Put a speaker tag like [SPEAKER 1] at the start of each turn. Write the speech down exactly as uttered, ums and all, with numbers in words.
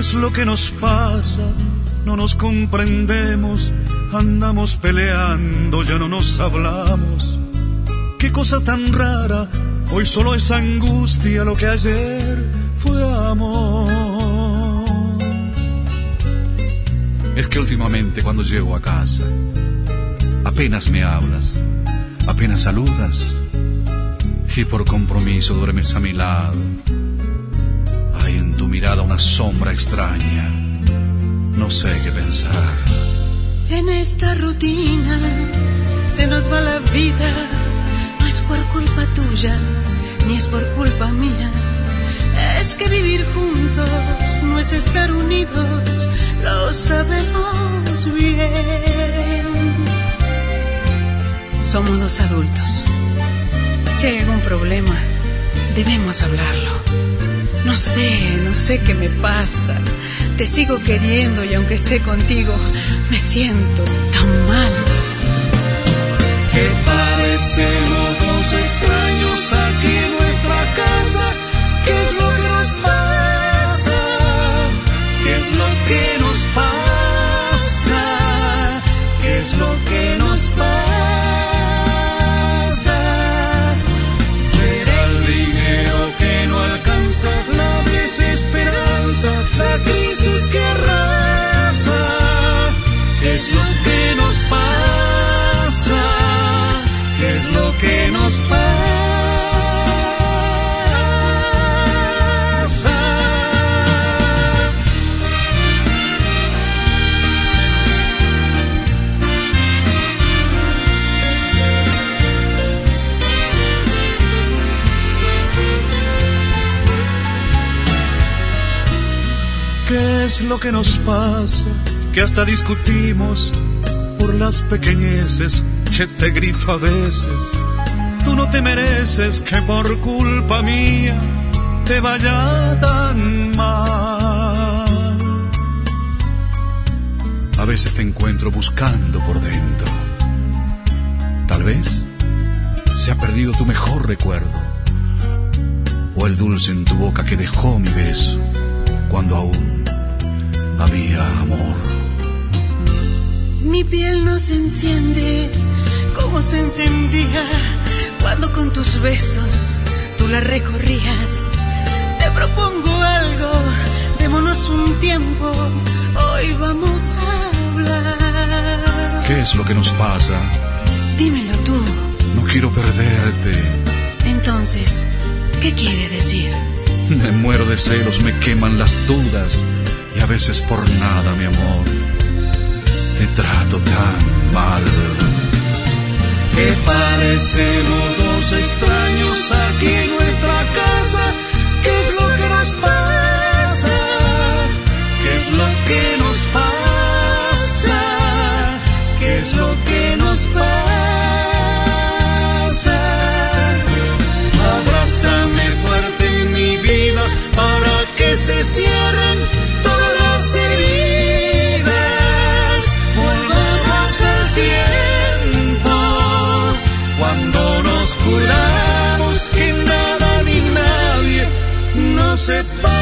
[SPEAKER 1] es lo que nos pasa? No nos comprendemos, andamos peleando, ya no nos hablamos. Qué cosa tan rara, hoy solo es angustia lo que ayer fue amor.
[SPEAKER 2] Es que últimamente cuando llego a casa, apenas me hablas, apenas saludas, y por compromiso duermes a mi lado. Hay en tu mirada una sombra extraña, no sé qué pensar.
[SPEAKER 3] En esta rutina se nos va la vida, no es por culpa tuya, ni es por culpa mía. Es que vivir juntos no es estar unidos, lo sabemos bien. Somos dos adultos. Si hay algún problema, debemos hablarlo. No sé, no sé qué me pasa. Te sigo queriendo y aunque esté contigo, me siento tan mal.
[SPEAKER 1] Que parecemos dos extraños aquí en nuestra casa. ¿Qué es lo que nos pasa? ¿Qué es lo que nos pasa? ¿Qué es lo que nos pasa? ¿Será el dinero que no alcanza? La desesperanza, la crisis que arrasa. ¿Qué es lo que nos pasa? ¿Qué es lo que nos pasa? ¿Qué es lo que nos pasa? Que hasta discutimos por las pequeñeces que te grito a veces. Tú no te mereces que por culpa mía te vaya tan mal.
[SPEAKER 2] A veces te encuentro buscando por dentro. Tal vez se ha perdido tu mejor recuerdo, o el dulce en tu boca que dejó mi beso cuando aún había amor.
[SPEAKER 3] Mi piel no se enciende como se encendía cuando con tus besos tú la recorrías. Te propongo algo, démonos un tiempo, hoy vamos a hablar.
[SPEAKER 2] ¿Qué es lo que nos pasa?
[SPEAKER 3] Dímelo tú.
[SPEAKER 2] No quiero perderte.
[SPEAKER 3] Entonces, ¿qué quiere decir?
[SPEAKER 2] Me muero de celos, me queman las dudas, y a veces por nada, mi amor, te trato tan mal.
[SPEAKER 1] Que parecemos dos extraños aquí en nuestra casa. ¿Qué es lo que nos pasa? ¿Qué es lo que nos pasa? ¿Qué es lo que nos pasa? Abrázame fuerte en mi vida para que se cierren todas las heridas. Volvamos al tiempo cuando nos juramos que nada ni nadie nos separa.